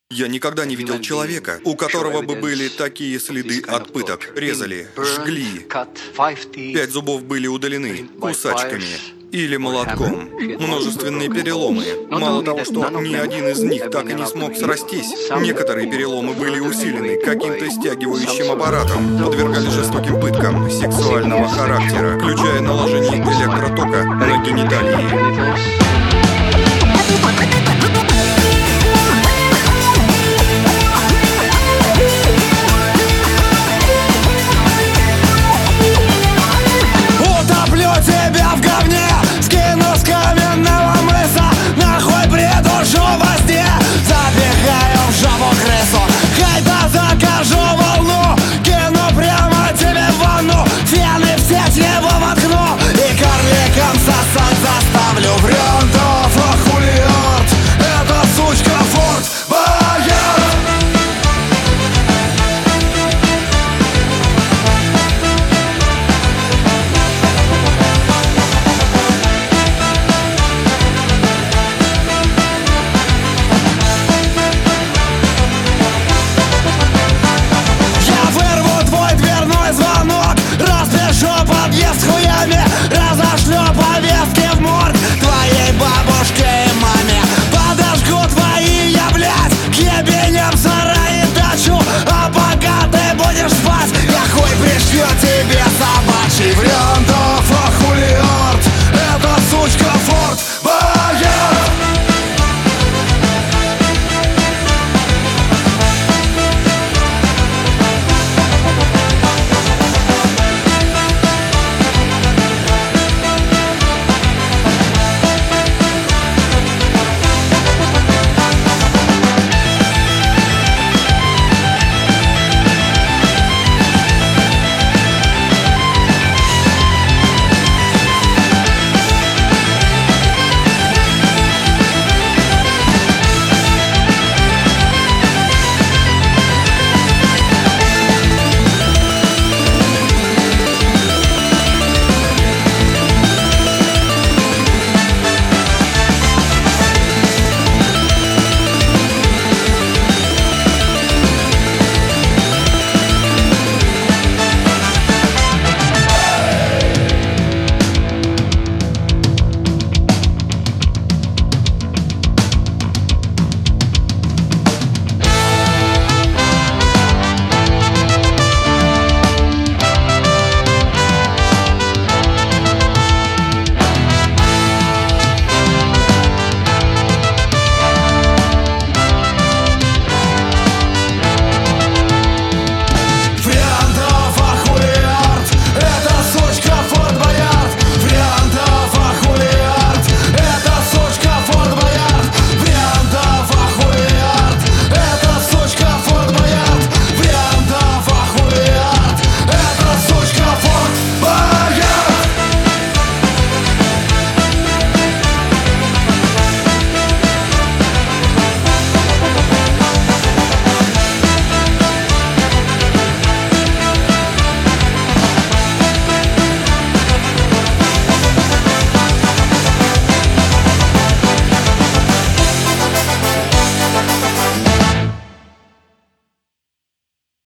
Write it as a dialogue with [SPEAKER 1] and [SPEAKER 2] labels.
[SPEAKER 1] Я никогда не видел человека, у которого бы были такие следы от пыток. Резали, жгли. 5 зубов были удалены кусачками или молотком. Множественные переломы. Мало того, что ни один из них так и не смог срастись, некоторые переломы были усилены каким-то стягивающим аппаратом, подвергали жестоким пыткам сексуального характера, включая наложение электротока на гениталии.